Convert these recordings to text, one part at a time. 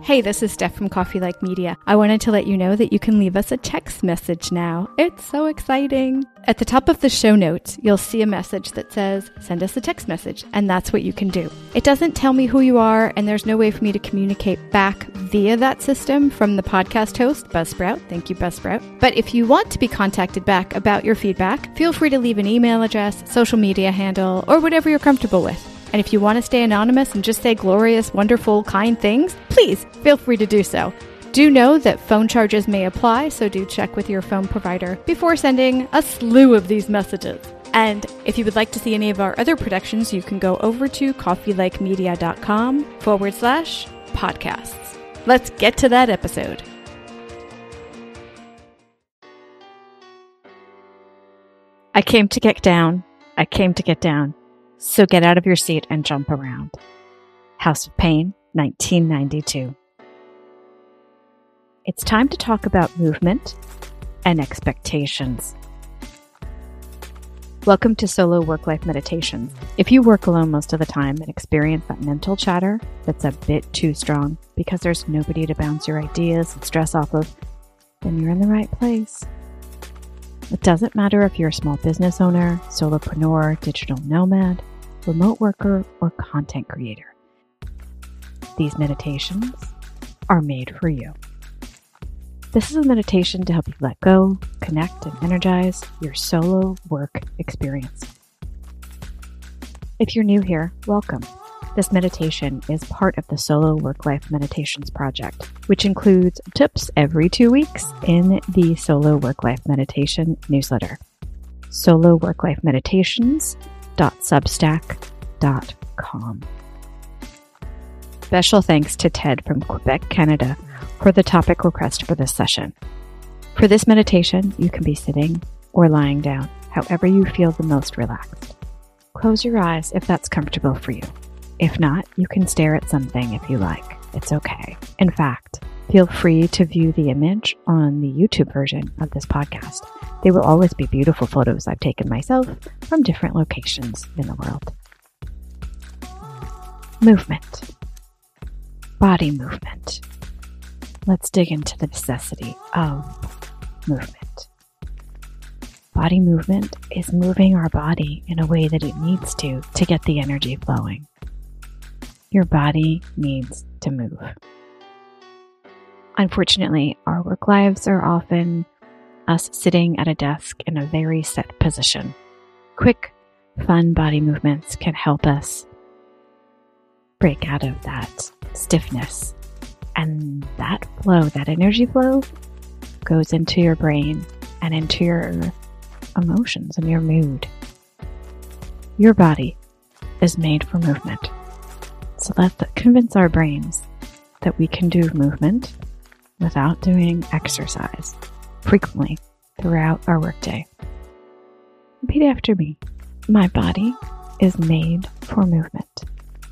Hey, this is Steph from Coffee Like Media. I wanted to let you know that you can leave us a text message now. It's so exciting. At the top of the show notes, you'll see a message that says, send us a text message, and that's what you can do. It doesn't tell me who you are, and there's no way for me to communicate back via that system from the podcast host, Buzzsprout. Thank you, Buzzsprout. But if you want to be contacted back about your feedback, feel free to leave an email address, social media handle, or whatever you're comfortable with. And if you want to stay anonymous and just say glorious, wonderful, kind things, please feel free to do so. Do know that phone charges may apply, so do check with your phone provider before sending a slew of these messages. And if you would like to see any of our other productions, you can go over to coffeelikemedia.com/podcasts. Let's get to that episode. I came to get down. I came to get down. So get out of your seat and jump around. House of Pain, 1992. It's time to talk about movement and expectations. Welcome to Solo Work-Life Meditations. If you work alone most of the time and experience that mental chatter that's a bit too strong because there's nobody to bounce your ideas and stress off of, then you're in the right place. It doesn't matter if you're a small business owner, solopreneur, digital nomad, remote worker, or content creator. These meditations are made for you. This is a meditation to help you let go, connect, and energize your solo work experience. If you're new here, welcome. This meditation is part of the Solo Work-Life Meditations project, which includes tips every 2 weeks in the Solo Work-Life Meditation newsletter. Solo Work-Life Meditations.substack.com. Special thanks to Ted from Quebec, Canada, for the topic request for this session. For this meditation, you can be sitting or lying down, however you feel the most relaxed. Close your eyes if that's comfortable for you. If not, you can stare at something if you like. It's okay. In fact, feel free to view the image on the YouTube version of this podcast. They will always be beautiful photos I've taken myself from different locations in the world. Movement. Body movement. Let's dig into the necessity of movement. Body movement is moving our body in a way that it needs to get the energy flowing. Your body needs to move. Unfortunately, our work lives are often us sitting at a desk in a very set position. Quick, fun body movements can help us break out of that stiffness. And that flow, that energy flow, goes into your brain and into your emotions and your mood. Your body is made for movement. So let's convince our brains that we can do movement without doing exercise frequently throughout our workday. Repeat after me. My body is made for movement.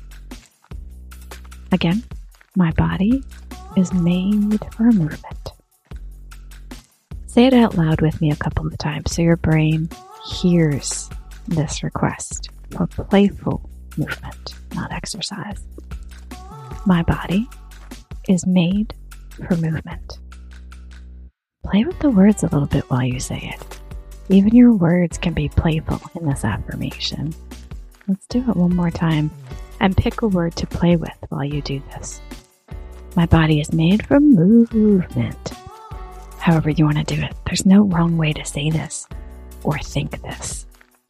Again, my body is made for movement. Say it out loud with me a couple of times so your brain hears this request for playful movement, not exercise. My body is made for movement. Play with the words a little bit while you say it. Even your words can be playful in this affirmation. Let's do it one more time and pick a word to play with while you do this. My body is made for movement. However you want to do it. There's no wrong way to say this or think this.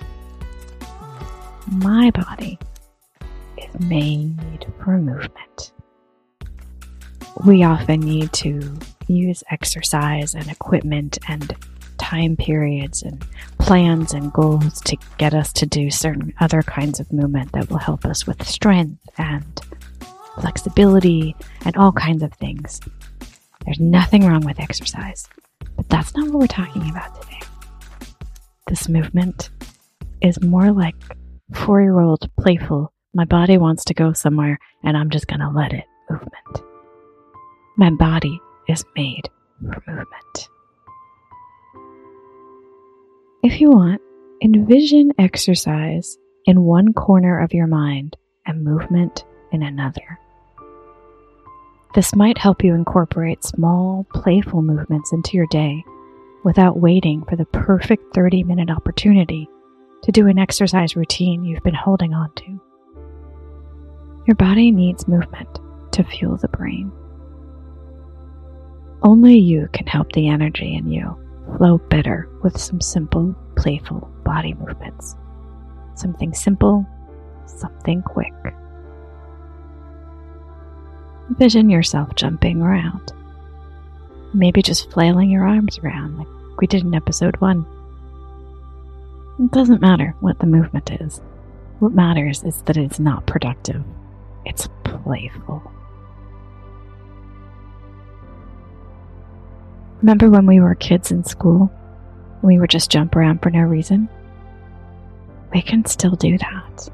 My body is made for movement. We often need to use exercise and equipment and time periods and plans and goals to get us to do certain other kinds of movement that will help us with strength and flexibility and all kinds of things. There's nothing wrong with exercise, but that's not what we're talking about today. This movement is more like 4-year-old playful, my body wants to go somewhere and I'm just going to let it movement. My body is made for movement. If you want, envision exercise in one corner of your mind and movement in another. This might help you incorporate small, playful movements into your day without waiting for the perfect 30-minute opportunity to do an exercise routine you've been holding on to. Your body needs movement to fuel the brain. Only you can help the energy in you flow better with some simple, playful body movements. Something simple, something quick. Envision yourself jumping around. Maybe just flailing your arms around like we did in episode 1. It doesn't matter what the movement is. What matters is that it's not productive. It's playful. Remember when we were kids in school? We would just jump around for no reason? We can still do that.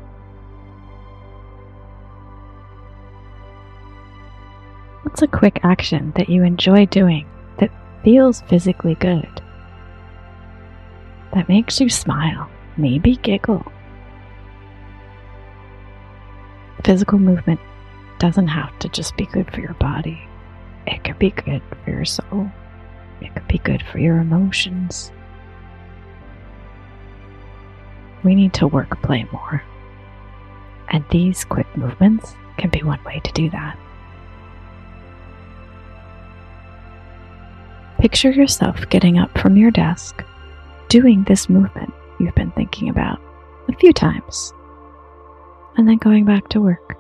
What's a quick action that you enjoy doing that feels physically good? That makes you smile, maybe giggle. Physical movement doesn't have to just be good for your body. It could be good for your soul. It could be good for your emotions. We need to work play more. And these quick movements can be one way to do that. Picture yourself getting up from your desk, doing this movement you've been thinking about a few times, and then going back to work.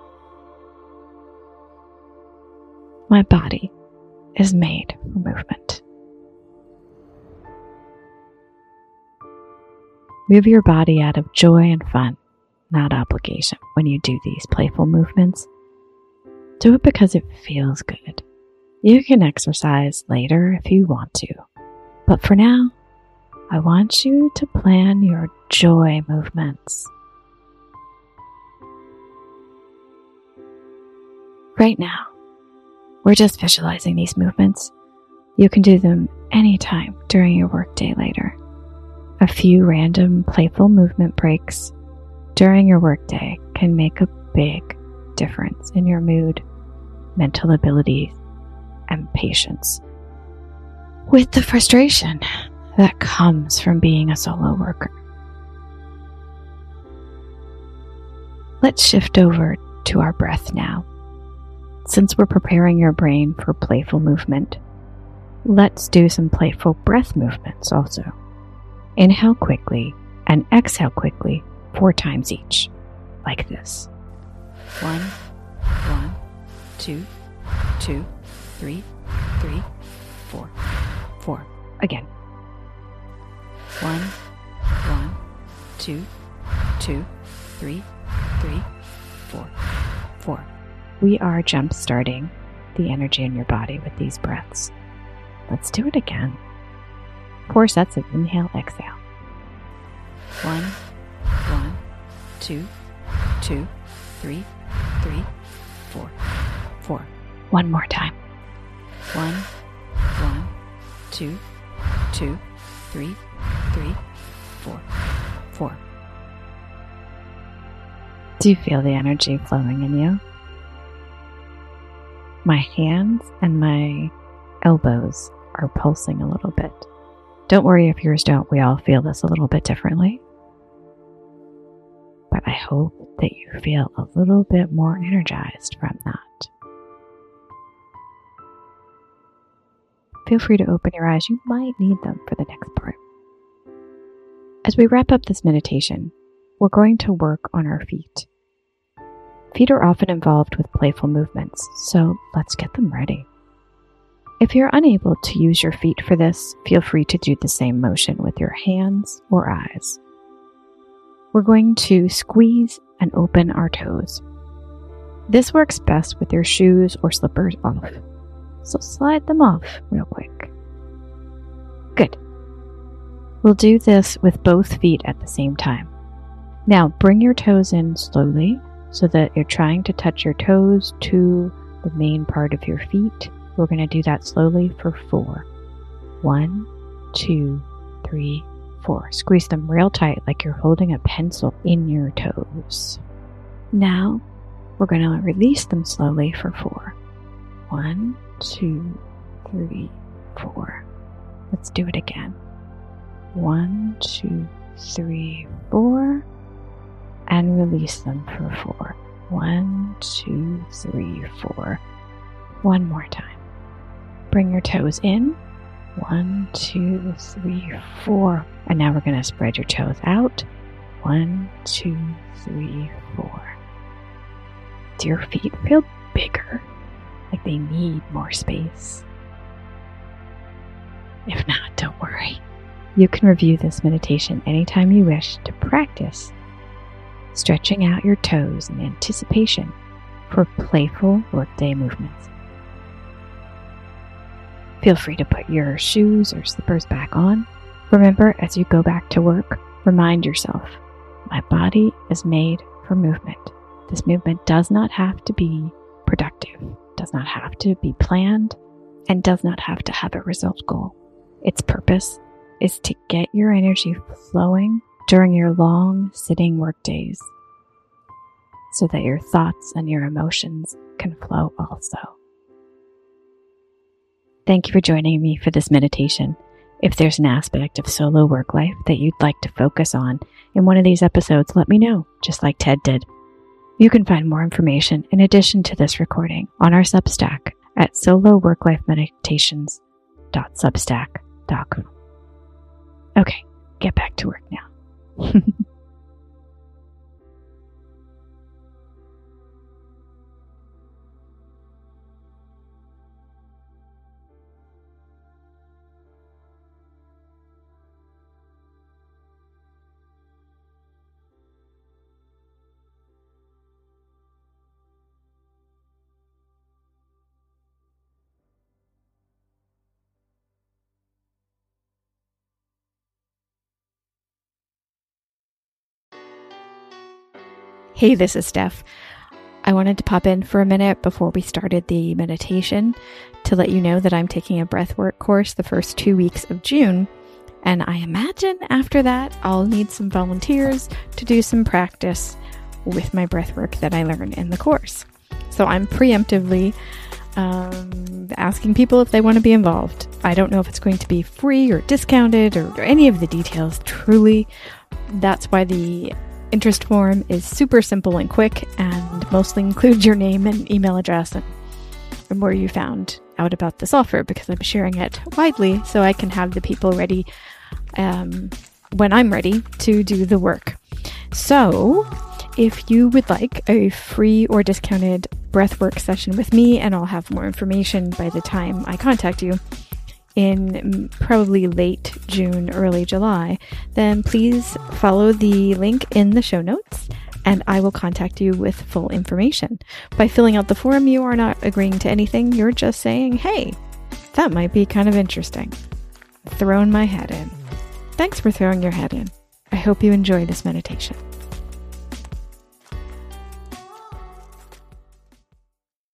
My body is made for movement. Move your body out of joy and fun, not obligation, when you do these playful movements. Do it because it feels good. You can exercise later if you want to, but for now, I want you to plan your joy movements. Right now, we're just visualizing these movements. You can do them anytime during your workday later. A few random playful movement breaks during your workday can make a big difference in your mood, mental abilities, and patience. With the frustration that comes from being a solo worker. Let's shift over to our breath now. Since we're preparing your brain for playful movement, let's do some playful breath movements also. Inhale quickly and exhale quickly 4 times each, like this. 1, 1, 2, 2, 3, 3, 4, 4. Again. 1, 1, 2, 2, 3, 3, 4, 4. We are jump starting the energy in your body with these breaths. Let's do it again. 4 sets of inhale, exhale. 1, 1, 2, 2, 3, 3, 4, 4. One more time. 1, 1, 2, 2, 3, 3, 4, 4. Do you feel the energy flowing in you? My hands and my elbows are pulsing a little bit. Don't worry if yours don't. We all feel this a little bit differently. But I hope that you feel a little bit more energized from that. Feel free to open your eyes. You might need them for the next part. As we wrap up this meditation, we're going to work on our feet. Feet are often involved with playful movements, so let's get them ready. If you're unable to use your feet for this, feel free to do the same motion with your hands or eyes. We're going to squeeze and open our toes. This works best with your shoes or slippers off, so slide them off real quick. Good. We'll do this with both feet at the same time. Now bring your toes in slowly so that you're trying to touch your toes to the main part of your feet. We're going to do that slowly for 4. 1, 2, 3, 4. Squeeze them real tight like you're holding a pencil in your toes. Now we're going to release them slowly for 4. 1, 2, 3, 4. Let's do it again. 1, 2, 3, 4. And release them for 4. 1, 2, 3, 4. One more time. Bring your toes in. 1, 2, 3, 4. And now we're going to spread your toes out. 1, 2, 3, 4. Do your feet feel bigger? Like they need more space? If not, don't worry. You can review this meditation anytime you wish to practice stretching out your toes in anticipation for playful workday movements. Feel free to put your shoes or slippers back on. Remember, as you go back to work, remind yourself, my body is made for movement. This movement does not have to be productive, does not have to be planned, and does not have to have a result goal. Its purpose is to get your energy flowing during your long sitting work days so that your thoughts and your emotions can flow also. Thank you for joining me for this meditation. If there's an aspect of solo work life that you'd like to focus on in one of these episodes, let me know, just like Ted did. You can find more information in addition to this recording on our Substack at soloworklifemeditations.substack.com. Okay, get back to work now. Hey, this is Steph. I wanted to pop in for a minute before we started the meditation to let you know that I'm taking a breathwork course the first 2 weeks of June, and I imagine after that I'll need some volunteers to do some practice with my breathwork that I learn in the course. So I'm preemptively asking people if they want to be involved. I don't know if it's going to be free or discounted or any of the details, truly. That's why the interest form is super simple and quick and mostly includes your name and email address and where you found out about this offer, because I'm sharing it widely so I can have the people ready when I'm ready to do the work. So if you would like a free or discounted breathwork session with me, and I'll have more information by the time I contact you in probably late June, early July, then please follow the link in the show notes and I will contact you with full information. By filling out the form, you are not agreeing to anything. You're just saying, hey, that might be kind of interesting. Throwing my head in. Thanks for throwing your head in. I hope you enjoy this meditation.